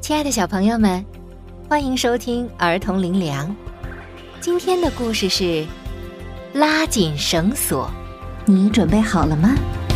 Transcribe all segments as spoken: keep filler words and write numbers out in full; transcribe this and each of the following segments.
亲爱的小朋友们，欢迎收听儿童灵粮。今天的故事是拉紧绳索，你准备好了吗？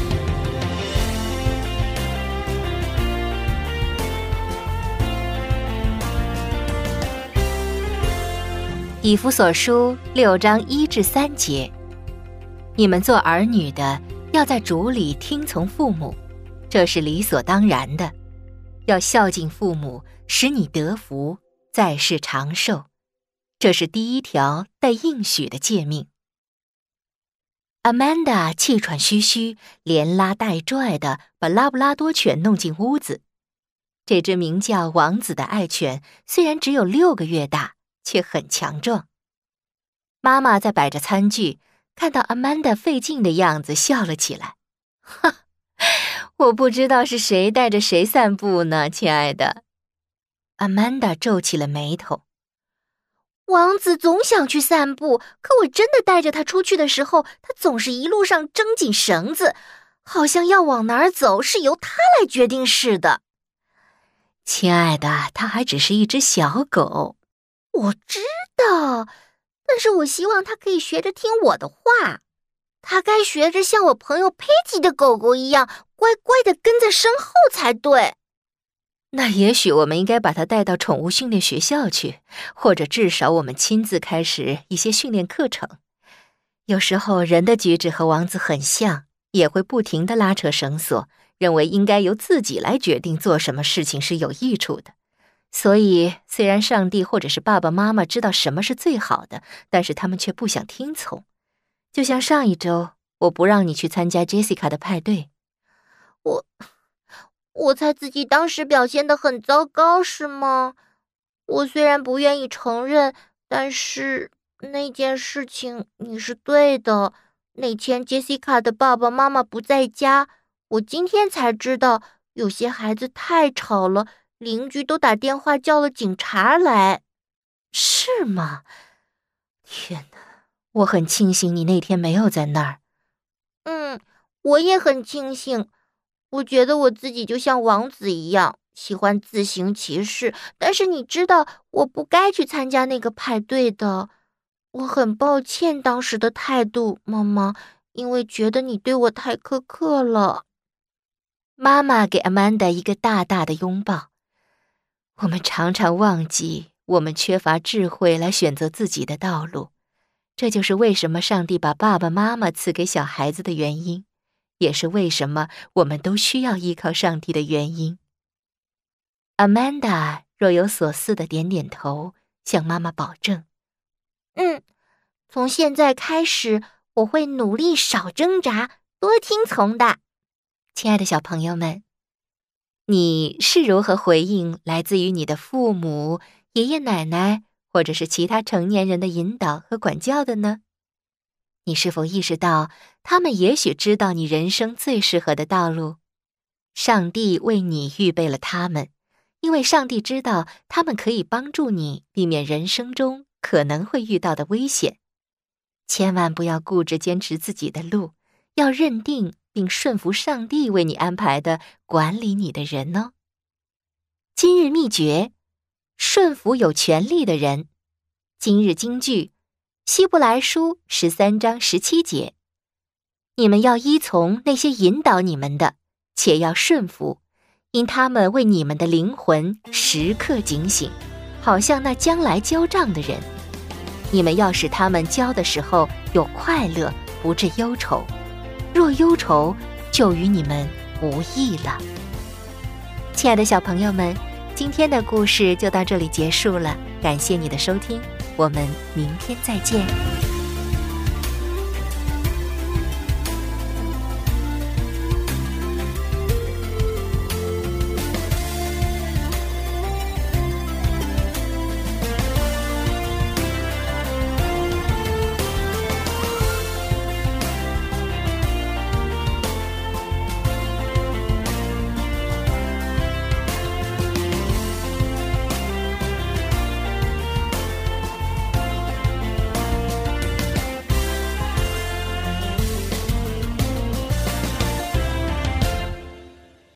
以弗所书六章一至三节，你们做儿女的要在主里听从父母，这是理所当然的。要孝敬父母，使你得福，在世长寿。这是第一条带应许的诫命。Amanda 气喘吁吁，连拉带拽的把拉布拉多犬弄进屋子。这只名叫王子的爱犬虽然只有六个月大，却很强壮。妈妈在摆着餐具，看到 Amanda 费劲的样子，笑了起来。哈，我不知道是谁带着谁散步呢，亲爱的。Amanda 皱起了眉头。 王子总想去散步，可我真的带着他出去的时候，他总是一路上挣紧绳子，好像要往哪儿走是由他来决定似的。 亲爱的，他还只是一只小狗。 我知道，但是我希望他可以学着听我的话。他该学着像我朋友佩吉的狗狗一样，乖乖地跟在身后才对。 那也许我们应该把他带到宠物训练学校去，或者至少我们亲自开始一些训练课程。有时候人的举止和王子很像，也会不停地拉扯绳索，认为应该由自己来决定做什么事情是有益处的。所以虽然上帝或者是爸爸妈妈知道什么是最好的，但是他们却不想听从。就像上一周，我不让你去参加 Jessica 的派对。 我我猜自己当时表现得很糟糕，是吗？我虽然不愿意承认，但是那件事情你是对的。那天 Jessica 的爸爸妈妈不在家，我今天才知道，有些孩子太吵了，邻居都打电话叫了警察来。 是吗？天哪，我很庆幸你那天没有在那儿。 嗯，我也很庆幸。我觉得我自己就像王子一样，喜欢自行其事，但是你知道，我不该去参加那个派对的。我很抱歉当时的态度，妈妈，因为觉得你对我太苛刻了。 妈妈给 Amanda 一个大大的拥抱。我们常常忘记，我们缺乏智慧来选择自己的道路。这就是为什么上帝把爸爸妈妈赐给小孩子的原因，也是为什么我们都需要依靠上帝的原因。Amanda 若有所思地点点头，向妈妈保证： 嗯，从现在开始，我会努力少挣扎，多听从的。 亲爱的小朋友们，你是如何回应来自于你的父母、爷爷奶奶或者是其他成年人的引导和管教的呢？你是否意识到，他们也许知道你人生最适合的道路？上帝为你预备了他们，因为上帝知道他们可以帮助你避免人生中可能会遇到的危险。千万不要固执坚持自己的路，要认定并顺服上帝为你安排的管理你的人哦。今日秘诀：顺服有权力的人。今日金句：希伯来书十三章十七节，你们要依从那些引导你们的，且要顺服，因他们为你们的灵魂时刻警醒，好像那将来交账的人。你们要使他们交的时候有快乐，不致忧愁。若忧愁，就与你们无益了。亲爱的小朋友们，今天的故事就到这里结束了，感谢你的收听，我们明天再见。